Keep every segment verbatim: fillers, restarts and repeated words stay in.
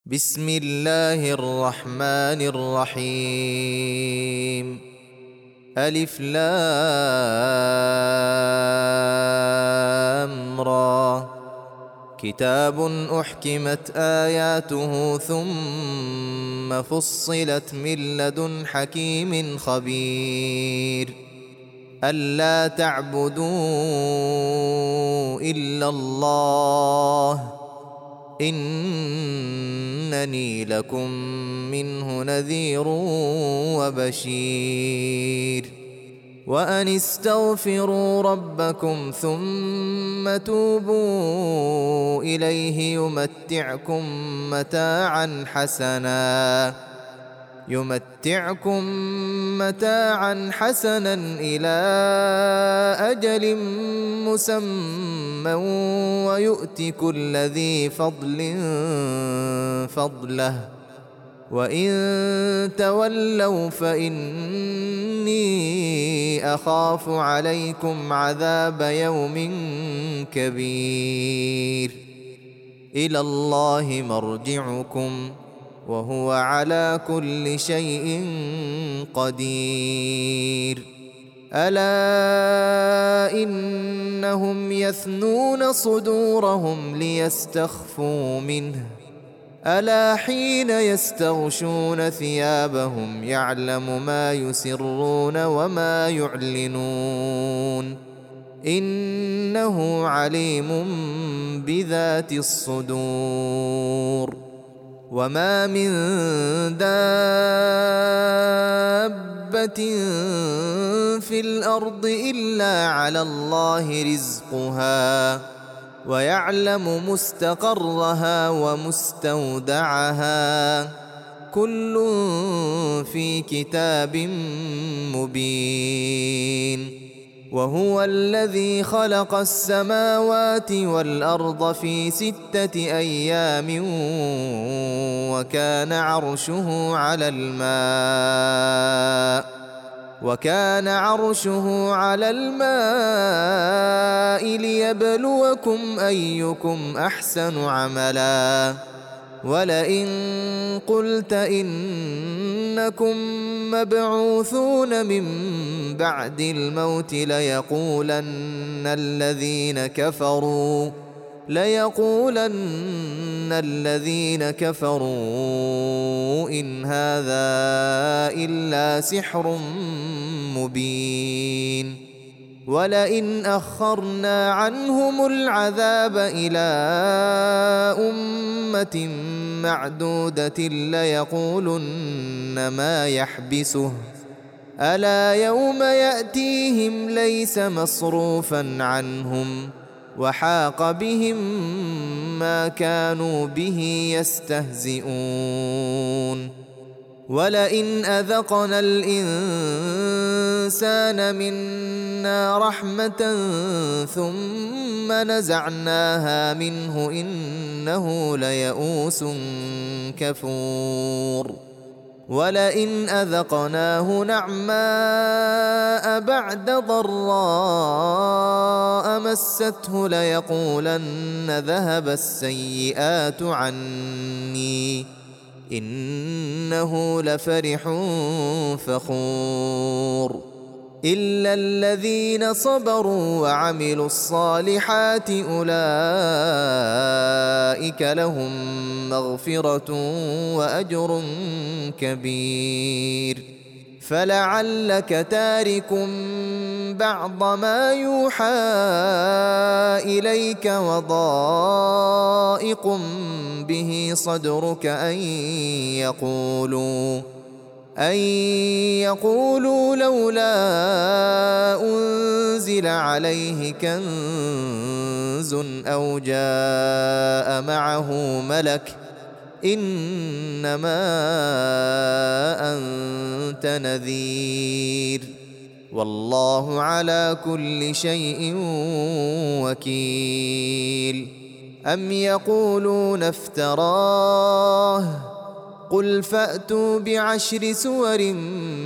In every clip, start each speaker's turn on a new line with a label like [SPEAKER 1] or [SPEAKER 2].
[SPEAKER 1] بسم الله الرحمن الرحيم. ألف لام را. كتاب أحكمت آياته ثم فصلت من لدن حكيم خبير. ألا تعبدوا إلا الله إنني لكم منه نذير وبشير. وأن استغفروا ربكم ثم توبوا إليه يمتعكم متاعا حسنا يمتعكم متاعا حسنا إلى أجل مسمى ويؤت كل ذي فضل فضله وإن تولوا فإني أخاف عليكم عذاب يوم كبير. إلى الله مرجعكم وهو على كل شيء قدير. ألا إنهم يثنون صدورهم ليستخفوا منه ألا حين يستغشون ثيابهم يعلم ما يسرون وما يعلنون إنه عليم بذات الصدور. وما من دابة في الأرض إلا على الله رزقها ويعلم مستقرها ومستودعها كل في كتاب مبين. وهو الذي خلق السماوات والأرض في ستة أيام وكان عرشه على الماء وكان عرشه على الماء ليبلوكم أيكم أحسن عملا. ولئن قلت إنكم مبعوثون من بعد الموت ليقولن الذين كفروا ليقولن الذين كفروا إن هذا إلا سحر مبين. ولئن أخرنا عنهم العذاب إلى أمة معدودة ليقولن ما يحبسه ألا يوم يأتيهم ليس مصروفا عنهم وحاق بهم ما كانوا به يستهزئون. ولئن أذقنا الإنسان منا رحمة ثم نزعناها منه إنه ليئوس كفور. ولئن أذقناه نعماء بعد ضراء مسته ليقولن ذهب السيئات عني إنه لفرح فخور. إلا الذين صبروا وعملوا الصالحات أولئك لهم مغفرة وأجر كبير. فلعلك تارك بعض ما يوحى إليك وضائق به صدرك أن يقولوا أن يقولوا لولا أنزل عليه كنز أو جاء معه ملك إنما أنت نذير والله على كل شيء وكيل. أم يقولون افتراه قل فأتوا بعشر سور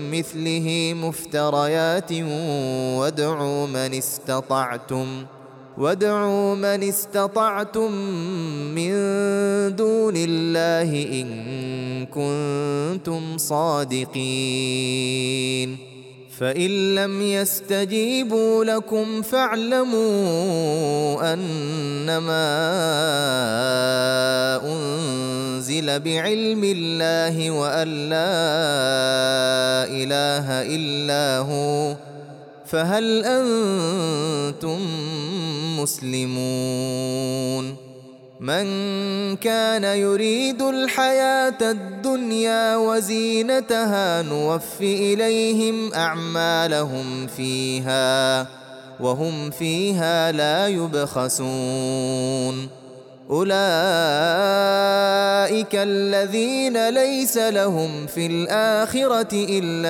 [SPEAKER 1] مثله مفتريات وادعوا من استطعتم وادعوا من استطعتم من دون الله إن كنتم صادقين فإن لم يستجيبوا لكم فاعلموا أنما أنزل بعلم الله وأن لا إله إلا هو فهل أنتم مسلمون من كان يريد الحياة الدنيا وزينتها نوف إليهم أعمالهم فيها وهم فيها لا يبخسون أولئك الذين ليس لهم في الآخرة إلا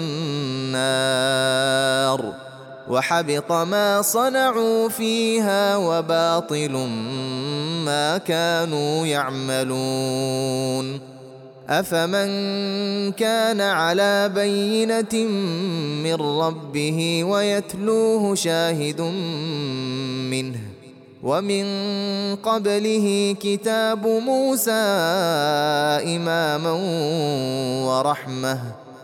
[SPEAKER 1] النار وحبط ما صنعوا فيها وباطل ما كانوا يعملون أفمن كان على بينة من ربه ويتلوه شاهد منه ومن قبله كتاب موسى إماما ورحمة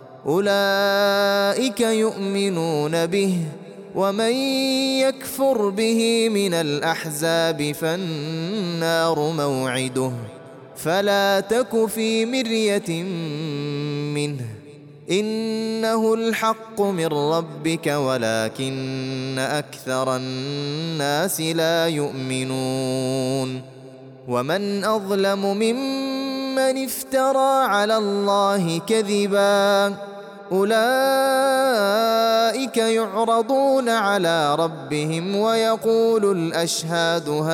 [SPEAKER 1] أولئك يؤمنون به ومن يكفر به من الأحزاب فالنار موعده فلا تك في مرية منه إنه الحق من ربك ولكن أكثر الناس لا يؤمنون ومن أظلم ممن افترى على الله كذبا أولئك يعرضون على ربهم ويقول الأشهاد هؤلاء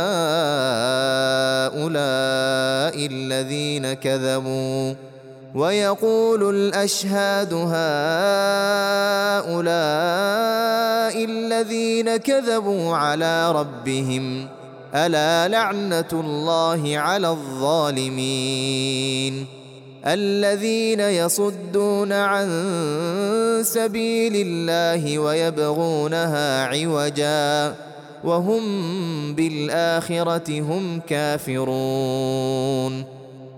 [SPEAKER 1] الذين كذبوا ويقول الأشهاد هؤلاء الذين كذبوا على ربهم ألا لعنة الله على الظالمين الذين يصدون عن سبيل الله ويبغونها عوجا وهم بالآخرة هم كافرون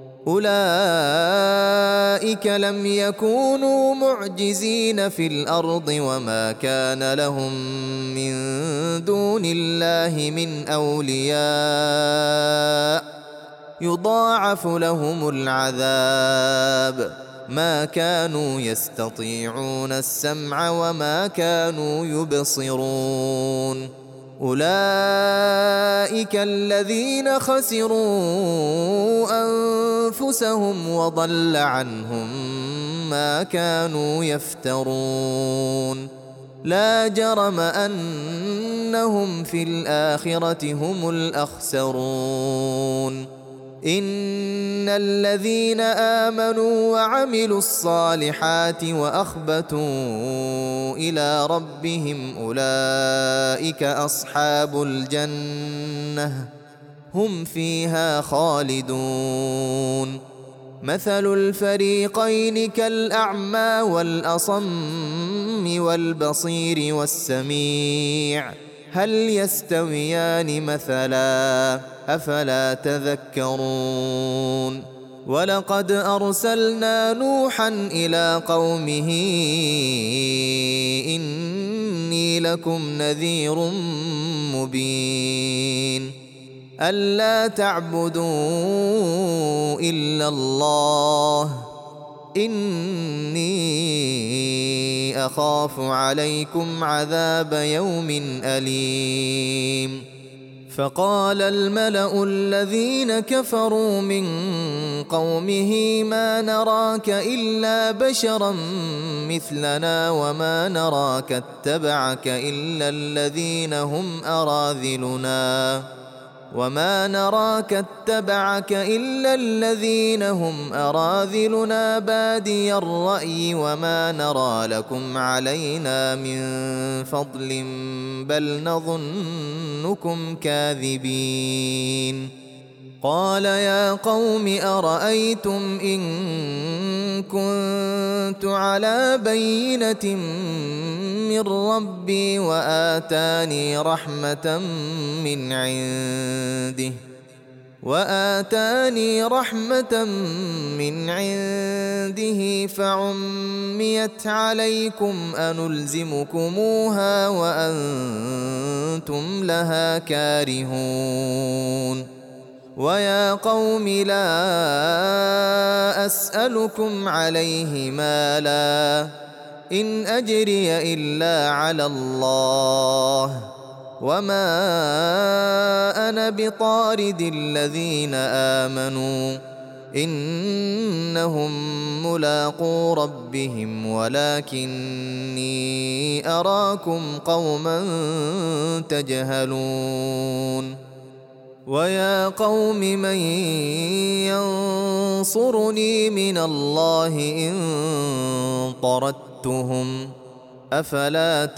[SPEAKER 1] أولئك لم يكونوا معجزين في الأرض وما كان لهم من دون الله من أولياء يضاعف لهم العذاب ما كانوا يستطيعون السمع وما كانوا يبصرون أولئك الذين خسروا أنفسهم وضل عنهم ما كانوا يفترون لا جرم أنهم في الآخرة هم الأخسرون إن الذين آمنوا وعملوا الصالحات وأخبتوا إلى ربهم أولئك أصحاب الجنة هم فيها خالدون مثل الفريقين كالأعمى والأصم والبصير والسميع هل يستويان مثلا أفلا تذكرون ولقد أرسلنا نوحا إلى قومه إني لكم نذير مبين ألا تعبدوا إلا الله إني أخاف عليكم عذاب يوم أليم فقال الملأ الذين كفروا من قومه ما نراك إلا بشرا مثلنا وما نراك اتبعك إلا الذين هم أراذلنا وما نراك اتبعك إلا الذين هم أراذلنا بادي الرأي وما نرى لكم علينا من فضل بل نظنكم كاذبين قال يا قوم أرأيتم إن كنت على بينة من ربي وآتاني رحمة من عنده وآتاني رحمة من عنده فعميت عليكم أنلزمكموها وأنتم لها كارهون ويا قوم لا أسألكم عليه مالا إن أجري إلا على الله وما أنا بطارد الذين آمنوا إنهم ملاقو ربهم ولكني أراكم قوما تجهلون ويا قوم من ينصرني من الله إن طردتهم أفلا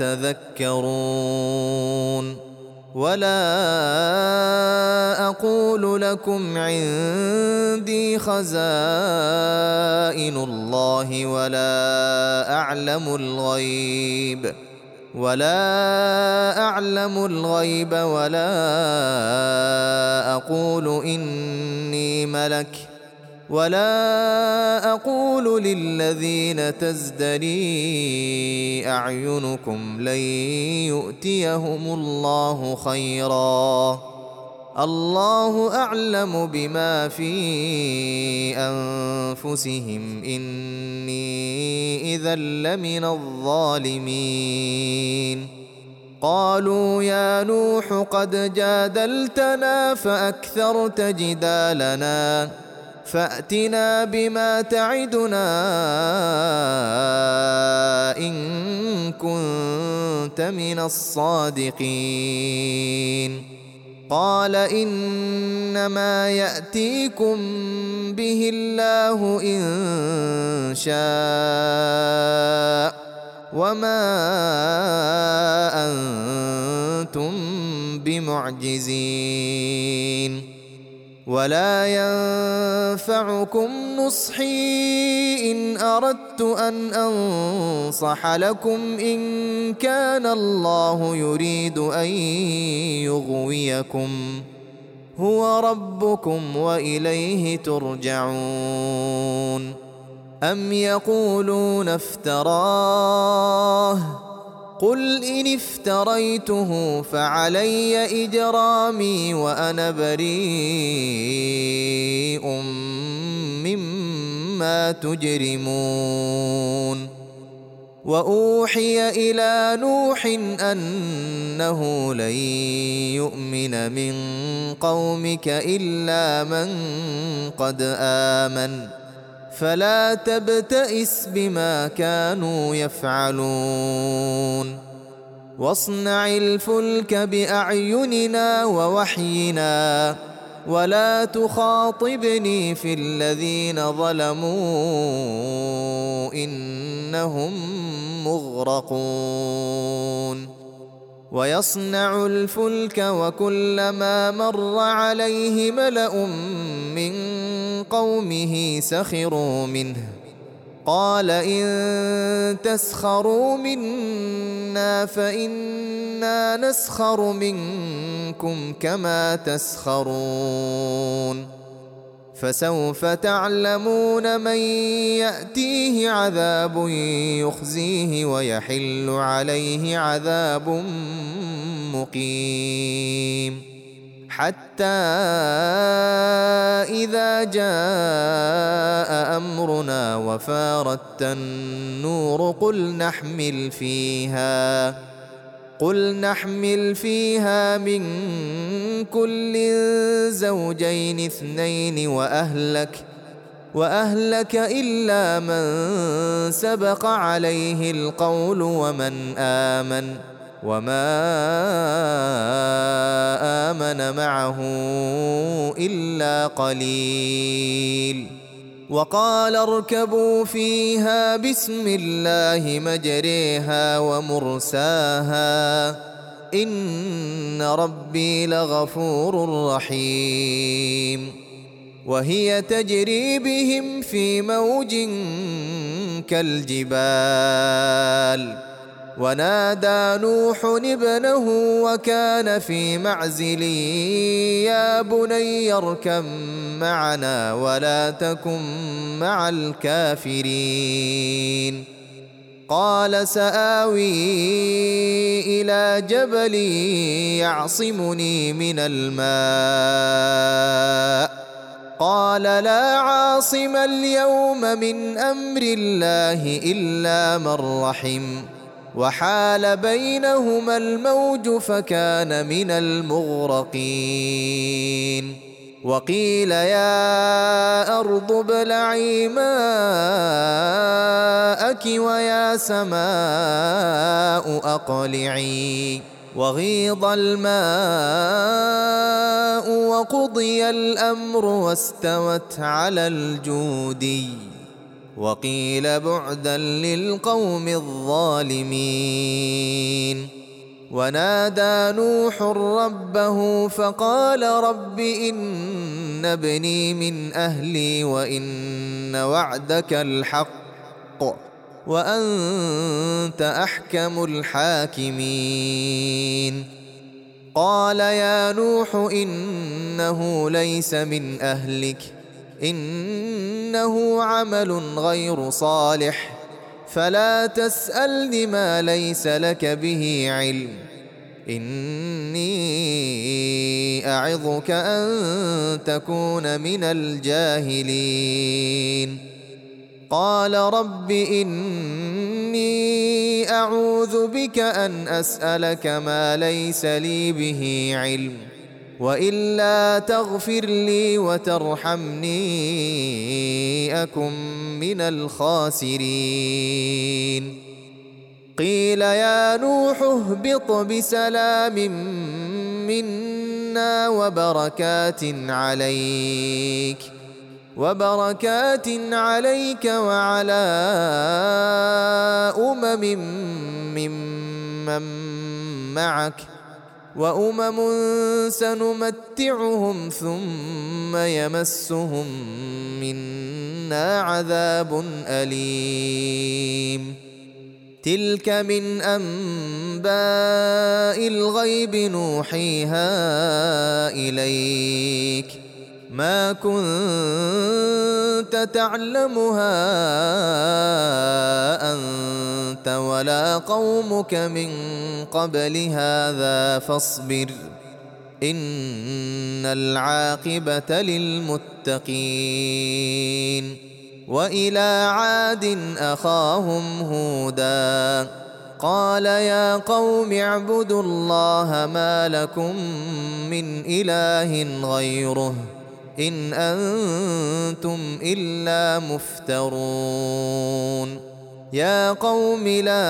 [SPEAKER 1] تذكرون ولا أقول لكم عندي خزائن الله ولا أعلم الغيب ولا أعلم الغيب ولا أقول إني ملك ولا أقول للذين تزدري أعينكم لن يؤتيهم الله خيرا الله أعلم بما في أنفسهم إني إذا لمن الظالمين قالوا يا نوح قد جادلتنا فأكثرت جدالنا فأتنا بما تعدنا إن كنت من الصادقين قال إنما يأتيكم به الله إن شاء وما أنتم بمعجزين ولا ينفعكم نصحي إن أردت أن أنصح لكم إن كان الله يريد أن يغويكم هو ربكم وإليه ترجعون أم يقولون افتراه قل إن افتريته فعلي إجرامي وأنا بريء مما تجرمون وأوحي إلى نوح أنه لن يؤمن من قومك إلا من قد آمن فلا تبتئس بما كانوا يفعلون واصنع الفلك بأعيننا ووحينا ولا تخاطبني في الذين ظلموا إنهم مغرقون ويصنع الفلك وكلما مر عليه ملأ من قومه سخروا منه قال إن تسخروا منا فإنا نسخر منكم كما تسخرون فسوف تعلمون من يأتيه عذاب يخزيه ويحل عليه عذاب مقيم حتى إذا جاء أمرنا وفارت النور قل نحمل فيها قل نحمل فيها من كل زوجين اثنين وأهلك وأهلك إلا من سبق عليه القول ومن آمن وما آمن معه إلا قليل وقال اركبوا فيها بسم الله مجريها ومرساها إن ربي لغفور رحيم وهي تجري بهم في موج كالجبال ونادى نوح ابنه وكان في معزل يا بني اركب معنا ولا تكن مع الكافرين قال سآوي إلى جبل يعصمني من الماء قال لا عاصم اليوم من أمر الله إلا من رحم وحال بينهما الموج فكان من المغرقين وقيل يا أرض ابلعي ماءك ويا سماء أقلعي وغيض الماء وقضي الأمر واستوت على الجودي وقيل بعدا للقوم الظالمين ونادى نوح ربه فقال رب إن ابني من أهلي وإن وعدك الحق وأنت أحكم الحاكمين قال يا نوح إنه ليس من أهلك إنه عمل غير صالح فلا تسألني ما ليس لك به علم إني أعظك أن تكون من الجاهلين قال رب إني أعوذ بك أن أسألك ما ليس لي به علم وإلا تغفر لي وترحمني أكن من الخاسرين قيل يا نوح اهبط بسلام منا وبركات عليك وبركات عليك وعلى أمم ممن معك وأمم سنمتعهم ثم يمسهم منا عذاب أليم تلك من أنباء الغيب نوحيها إليك ما كنت تعلمها أنت ولا قومك من قبل هذا فاصبر إن العاقبة للمتقين وإلى عاد أخاهم هودا قال يا قوم اعبدوا الله ما لكم من إله غيره إن أنتم إلا مفترون يا قوم لا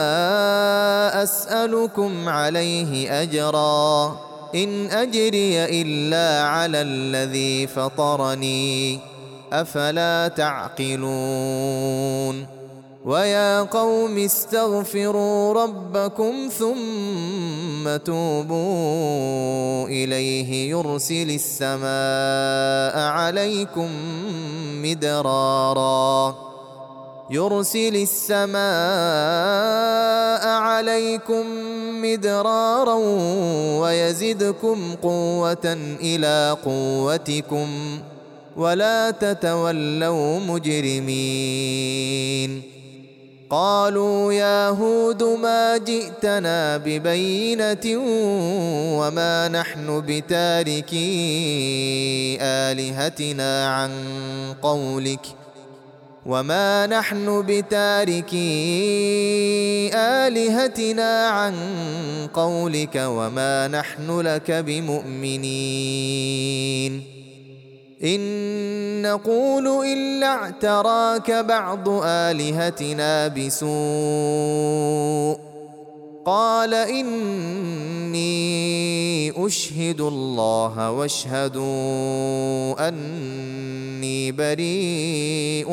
[SPEAKER 1] أسألكم عليه أجرا إن أجري إلا على الذي فطرني أفلا تعقلون ويا قوم استغفروا ربكم ثم توبوا إليه يرسل السماء عليكم مدرارا يرسل السماء عليكم مدرارا ويزدكم قوة إلى قوتكم ولا تتولوا مجرمين قالوا يا هود ما جئتنا ببينة وما نحن بتاركي آلهتنا عن قولك وما نحن بتاركي آلهتنا عن قولك وما نحن لك بمؤمنين إن نقول إلا اعتراك بعض آلهتنا بسوء قال إني أشهد الله واشهدوا أني بريء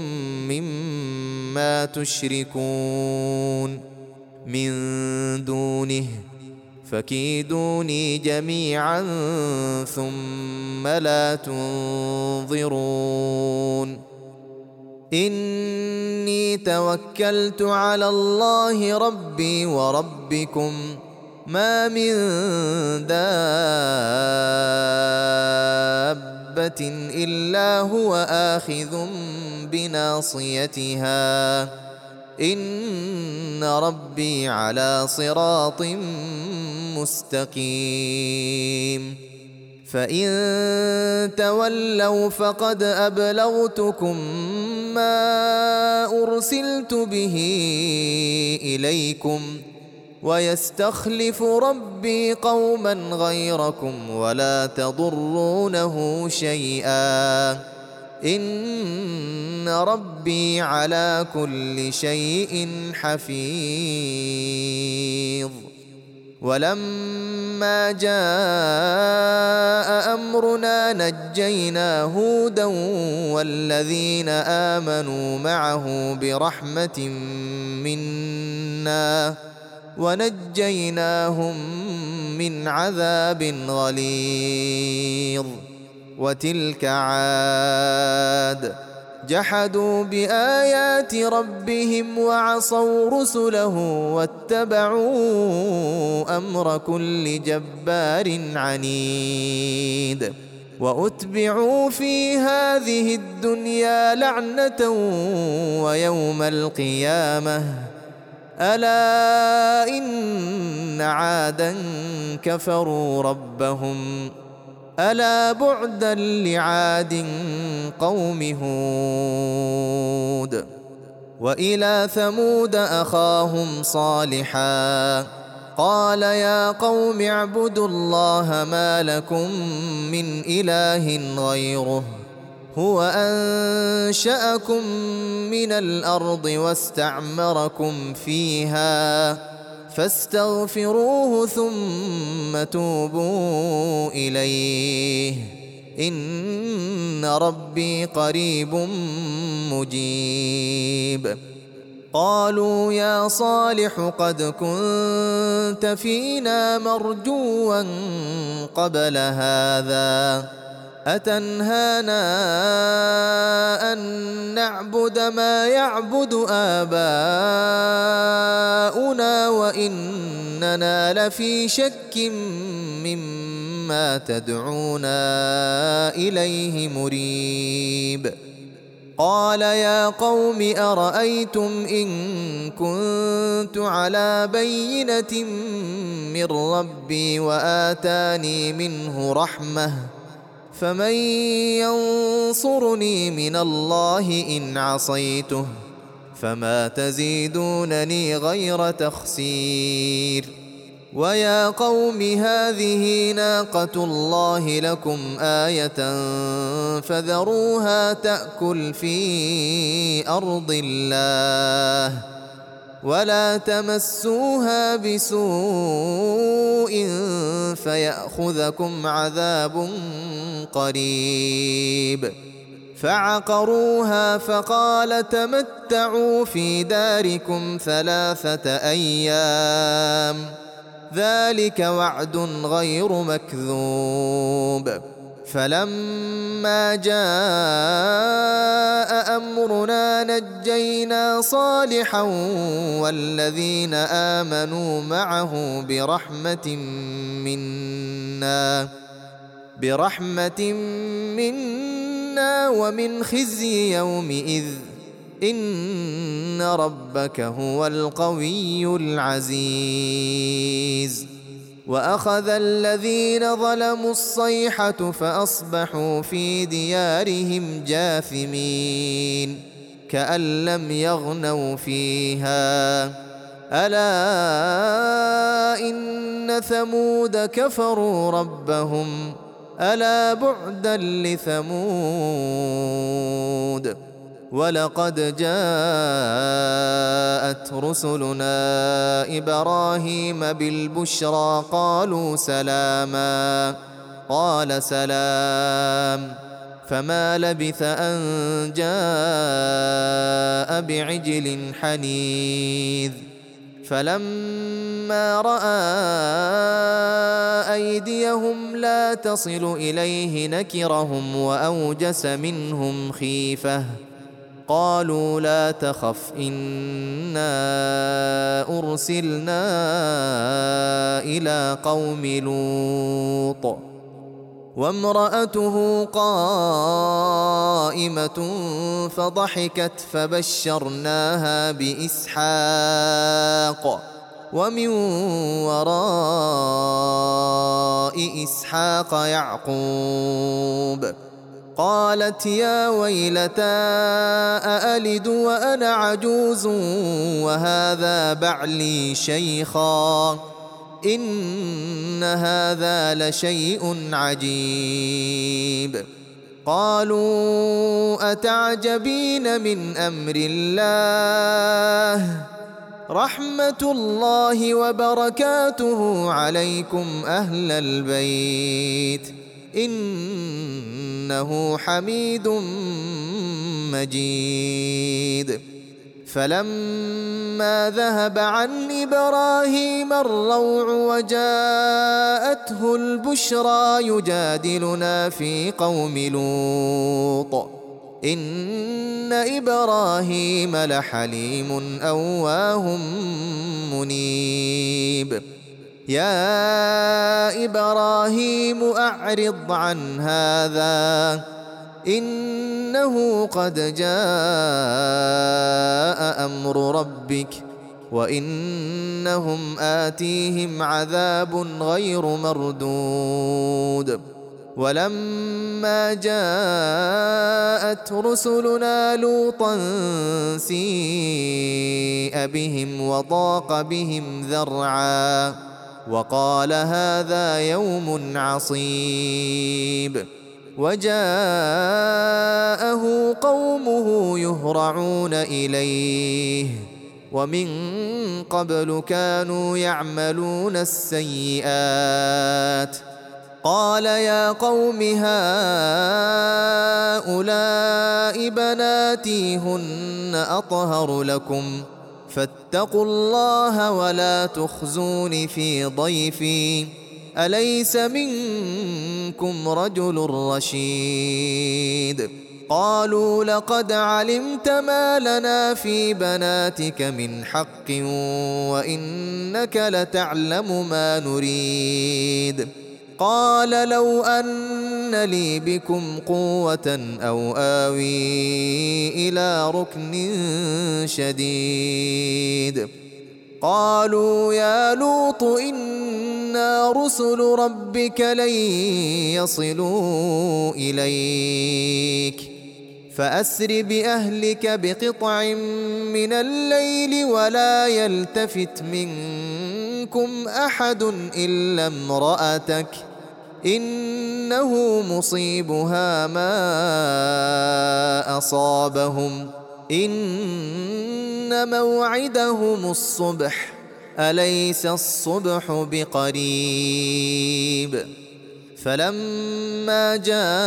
[SPEAKER 1] مما تشركون من دونه فكيدوني جميعا ثم لا تنظرون إني توكلت على الله ربي وربكم ما من دابة إلا هو آخذ بناصيتها إن ربي على صراط مستقيم فإن تولوا فقد أبلغتكم ما أرسلت به إليكم ويستخلف ربي قوما غيركم ولا تضرونه شيئا إن ربي على كل شيء حفيظ ولما جاء أمرنا نجينا هودا والذين آمنوا معه برحمة منا ونجيناهم من عذاب غليظ وتلك عاد جحدوا بآيات ربهم وعصوا رسله واتبعوا أمر كل جبار عنيد وأتبعوا في هذه الدنيا لعنة ويوم القيامة ألا إن عادا كفروا ربهم ألا بعدا لعاد قوم هود وإلى ثمود أخاهم صالحا قال يا قوم اعبدوا الله ما لكم من إله غيره هو أنشأكم من الأرض واستعمركم فيها فاستغفروه ثم توبوا إليه إن ربي قريب مجيب قالوا يا صالح قد كنت فينا مرجوا قبل هذا أتنهانا أن نعبد ما يعبد آباؤنا وإننا لفي شك مما تدعونا إليه مريب قال يا قوم أرأيتم إن كنت على بينة من ربي وآتاني منه رحمة فمن ينصرني من الله إن عصيته فما تزيدونني غير تخسير ويا قوم هذه ناقة الله لكم آية فذروها تأكل في أرض الله ولا تمسوها بسوء فيأخذكم عذاب قريب فعقروها فقال تمتعوا في داركم ثلاثة أيام ذلك وعد غير مكذوب فلما جاء أمرنا نجينا صالحا والذين آمنوا معه برحمة منا برحمة منا ومن خزي يومئذ إن ربك هو القوي العزيز وأخذ الذين ظلموا الصيحة فأصبحوا في ديارهم جاثمين كأن لم يغنوا فيها ألا إن ثمود كفروا ربهم ألا بعدا لثمود ولقد جاءت رسلنا إبراهيم بالبشرى قالوا سلاما قال سلام فما لبث أن جاء بعجل حنيذ فلما رأى أيديهم لا تصل إليه نكرهم وأوجس منهم خيفة قالوا لا تخف إنا أرسلنا إلى قوم لوط وامرأته قائمة فضحكت فبشرناها بإسحاق ومن وراء إسحاق يعقوب قالت يا ويلتى أألد وأنا عجوز وهذا بعلي شيخا إن هذا لشيء عجيب قالوا أتعجبين من أمر الله رحمة الله وبركاته عليكم أهل البيت إنه حميد مجيد فلما ذهب عن إبراهيم الروع وجاءته البشرى يجادلنا في قوم لوط إن إبراهيم لحليم أواه منيب يا إبراهيم أعرض عن هذا إنه قد جاء أمر ربك وإنهم آتيهم عذاب غير مردود ولما جاءت رسلنا لوطا سيء بهم وضاق بهم ذرعا وقال هذا يوم عصيب وجاءه قومه يهرعون إليه ومن قبل كانوا يعملون السيئات قال يا قوم هؤلاء بناتي هن أطهر لكم فاتقوا الله ولا تخزون في ضيفي أليس منكم رجل رشيد قالوا لقد علمت ما لنا في بناتك من حق وإنك لتعلم ما نريد قال لو أن لي بكم قوة أو آوي إلى ركن شديد قالوا يا لوط إنا رسل ربك لن يصلوا إليك فأسر بأهلك بقطع من الليل ولا يلتفت منكم أحد إلا امرأتك إنه مصيبها ما أصابهم إن موعدهم الصبح أليس الصبح بقريب فلما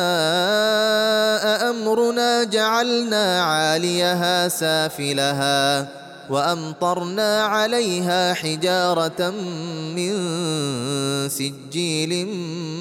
[SPEAKER 1] جاء أمرنا جعلنا عاليها سافلها وأمطرنا عليها حجارة من سجيل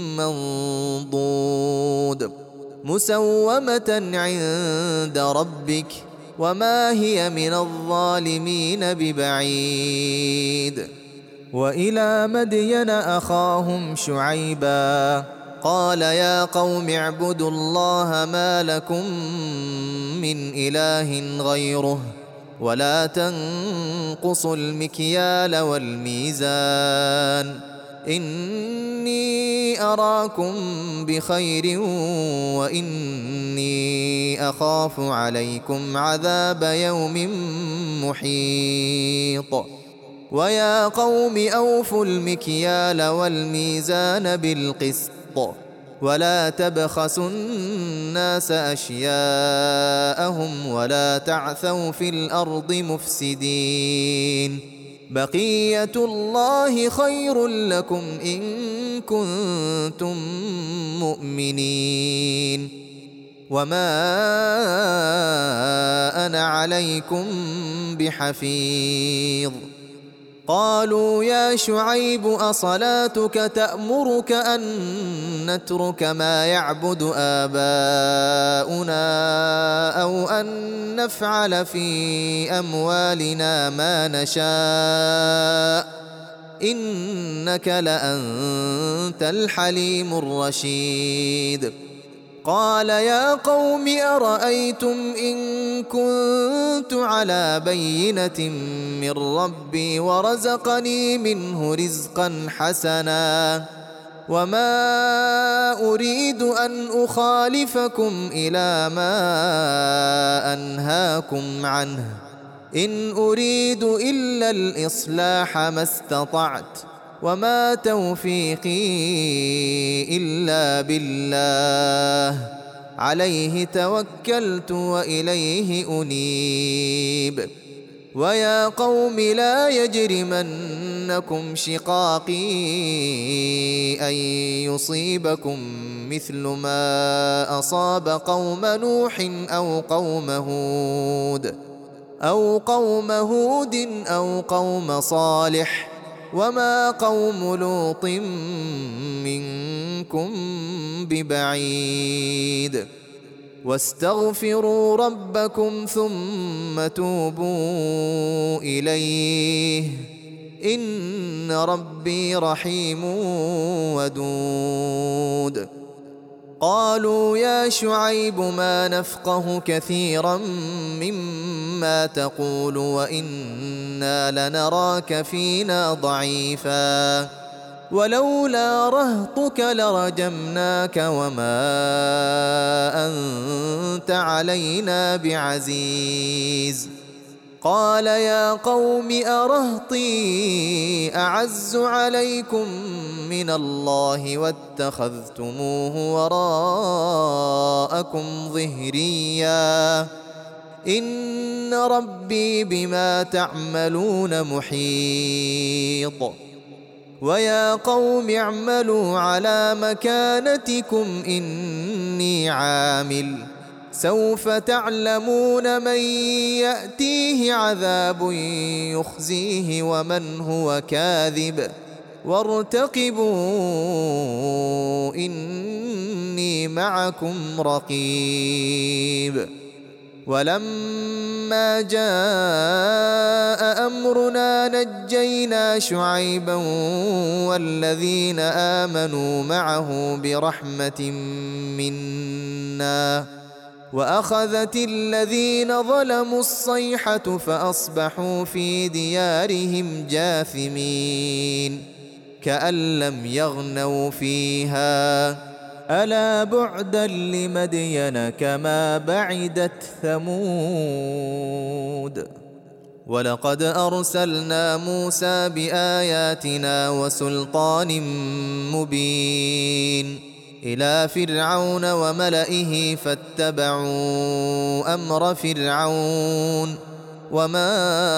[SPEAKER 1] منضود مسومة عند ربك وما هي من الظالمين ببعيد وإلى مدين أخاهم شعيبا قال يا قوم اعبدوا الله ما لكم من إله غيره ولا تنقصوا المكيال والميزان إني أراكم بخير وإني أخاف عليكم عذاب يوم محيط ويا قوم أوفوا المكيال والميزان بالقسط ولا تبخسوا الناس أشياءهم ولا تعثوا في الأرض مفسدين بقية الله خير لكم إن كنتم مؤمنين وما أنا عليكم بحفيظ قالوا يا شعيب أصلاتك تأمرك أن نترك ما يعبد آباؤنا أو أن ونفعل في أموالنا ما نشاء إنك لأنت الحليم الرشيد. قال يا قوم أرأيتم إن كنت على بينة من ربي ورزقني منه رزقا حسنا وما أريد أن أخالفكم إلى ما أنهاكم عنه إن أريد إلا الإصلاح ما استطعت وما توفيقي إلا بالله عليه توكلت وإليه أنيب. ويا قوم لا يجرمنكم شقاقي أن يصيبكم مثل ما أصاب قوم نوح أو قوم هود أو قوم هود أو قوم صالح وما قوم لوط منكم ببعيد. واستغفروا ربكم ثم توبوا إليه إن ربي رحيم ودود. قالوا يا شعيب ما نفقه كثيرا مما تقول وإنا لنراك فينا ضعيفا ولولا رهطك لرجمناك وما أنت علينا بعزيز. قال يا قوم أرهطي أعز عليكم من الله واتخذتموه وراءكم ظهريا إن ربي بما تعملون محيط. ويا قوم اعملوا على مكانتكم إني عامل سوف تعلمون من يأتيه عذاب يخزيه ومن هو كاذب وارتقبوا إني معكم رقيب. ولما جاء أمرنا نجينا شعيبا والذين آمنوا معه برحمة منا وأخذت الذين ظلموا الصيحة فأصبحوا في ديارهم جاثمين كأن لم يغنوا فيها ألا بعدا لمدين كما بعدت ثمود. ولقد أرسلنا موسى بآياتنا وسلطان مبين إلى فرعون وملئه فاتبعوا أمر فرعون وما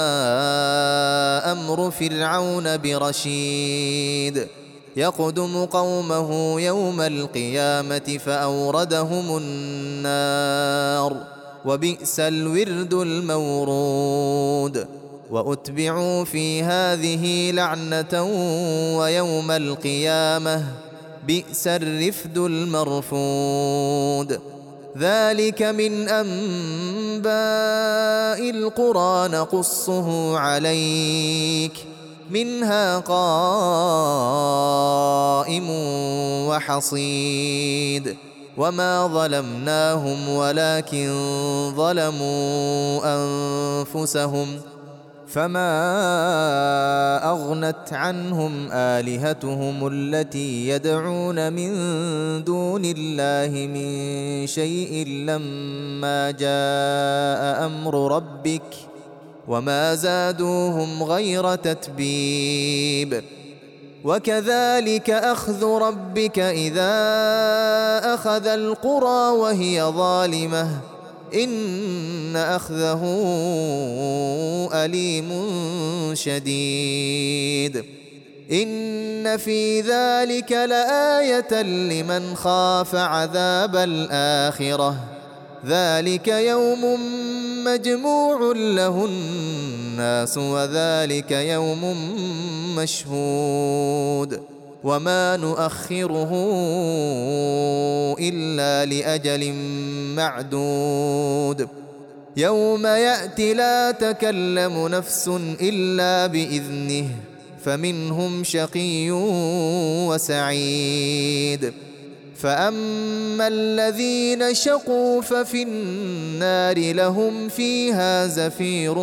[SPEAKER 1] أمر فرعون برشيد يقدم قومه يوم القيامة فأوردهم النار وبئس الورد المورود. وأتبعوا في هذه لعنة ويوم القيامة بئس الرفد المرفود. ذلك من أنباء القرى نقصه عليك منها قائم وحصيد. وما ظلمناهم ولكن ظلموا أنفسهم فما أغنت عنهم آلهتهم التي يدعون من دون الله من شيء لما جاء أمر ربك وما زادوهم غير تتبيب. وكذلك أخذ ربك إذا أخذ القرى وهي ظالمة إن أخذه أليم شديد. إن في ذلك لآية لمن خاف عذاب الآخرة ذلك يوم مجموع له الناس وذلك يوم مشهود وما نؤخره إلا لأجل معدود. يوم يأتي لا تكلم نفس إلا بإذنه فمنهم شقي وسعيد. فأما الذين شقوا ففي النار لهم فيها زفير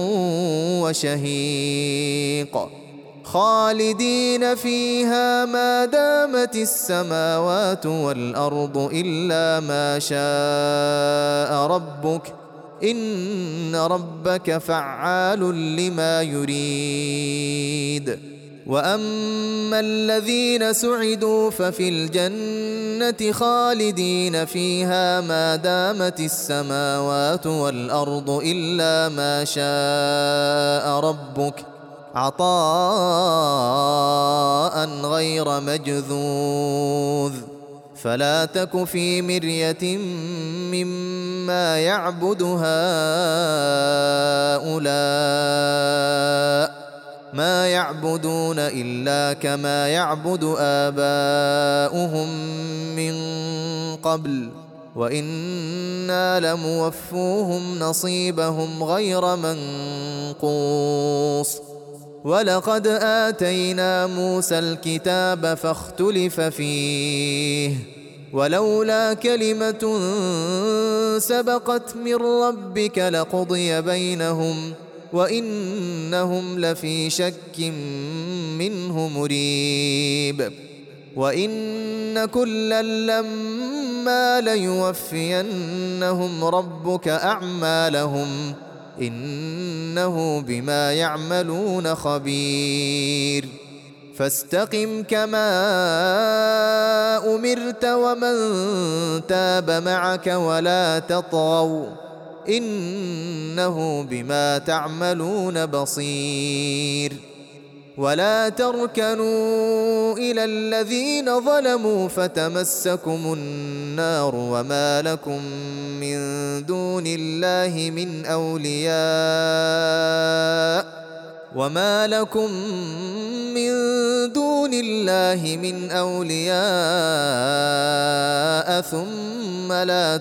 [SPEAKER 1] وشهيق خالدين فيها ما دامت السماوات والأرض إلا ما شاء ربك إن ربك فعال لما يريد. وأما الذين سعدوا ففي الجنة خالدين فيها ما دامت السماوات والأرض إلا ما شاء ربك عطاء غير مجذوذ. فلا تك في مرية مما يعبد هؤلاء ما يعبدون إلا كما يعبد آباؤهم من قبل وإنا لموفوهم نصيبهم غير منقوص. ولقد آتينا موسى الكتاب فاختلف فيه ولولا كلمة سبقت من ربك لقضي بينهم وإنهم لفي شك منه مريب. وإن كلا لما ليوفينهم ربك أعمالهم إنه بما يعملون خبير. فاستقم كما أمرت ومن تاب معك ولا تطغوا إنه بما تعملون بصير. ولا تركنوا إلى الذين ظلموا فتمسكم النار وما لكم من دون الله من أولياء وما لكم من دون الله من أولياء ثم لا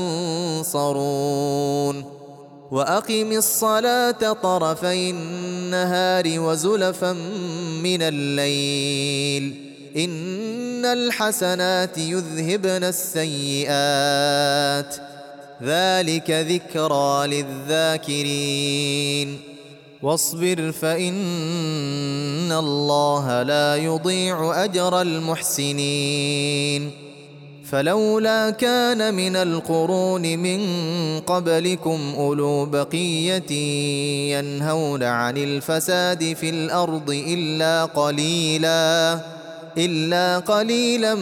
[SPEAKER 1] تنصرون. وأقم الصلاة طرفي النهار وزلفا من الليل إن الحسنات يذهبن السيئات ذلك ذكرى للذاكرين. واصبر فإن الله لا يضيع أجر المحسنين. فلولا كان من القرون من قبلكم أولو بقية ينهون عن الفساد في الأرض إلا قليلا إلا قليلا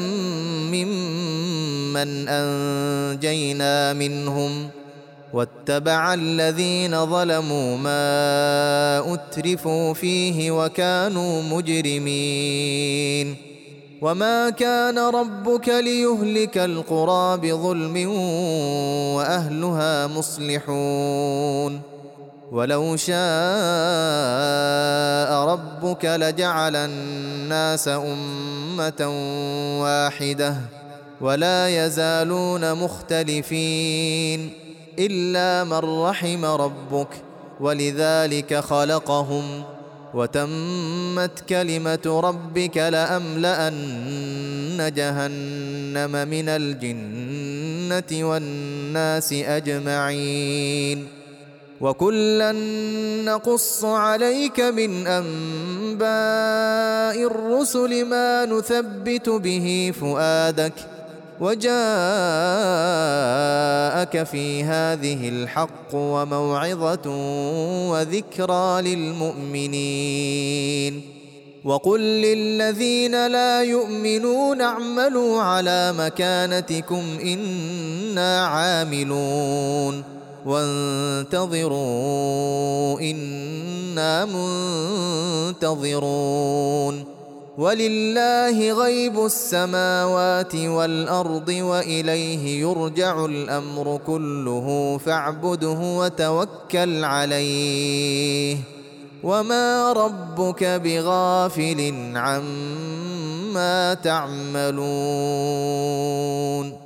[SPEAKER 1] ممن أنجينا منهم واتبع الذين ظلموا ما أترفوا فيه وكانوا مجرمين. وما كان ربك ليهلك القرى بظلم وأهلها مصلحون. ولو شاء ربك لجعل الناس أمة واحدة ولا يزالون مختلفين إلا من رحم ربك ولذلك خلقهم وتمت كلمة ربك لأملأن جهنم من الجنة والناس أجمعين. وكلا نقص عليك من أنباء الرسل ما نثبت به فؤادك وجاءك في هذه الحق وموعظة وذكرى للمؤمنين. وقل للذين لا يؤمنون اعملوا على مكانتكم إنا عاملون وانتظروا إنا منتظرون. ولله غيب السماوات والأرض وإليه يرجع الأمر كله فاعبده وتوكل عليه وما ربك بغافل عما تعملون.